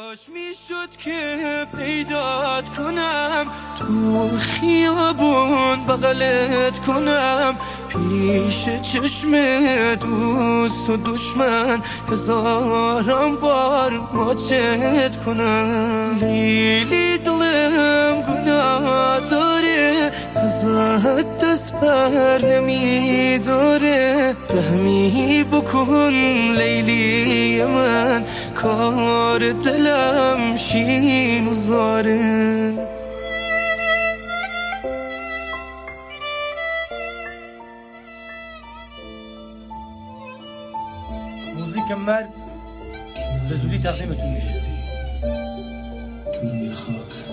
کاش میشد که پیدات کنم تو خیابون بغلت کنم پیش چشم دوست و دشمن هزاران بار ماچت کنم لیلی دلم گناه داره ازت دست پر نمیداره رحمی بکن لیلی من کار دلم شین و زاره موزیک مرگ به زودی تقدیمتون میشه. تو روی خاک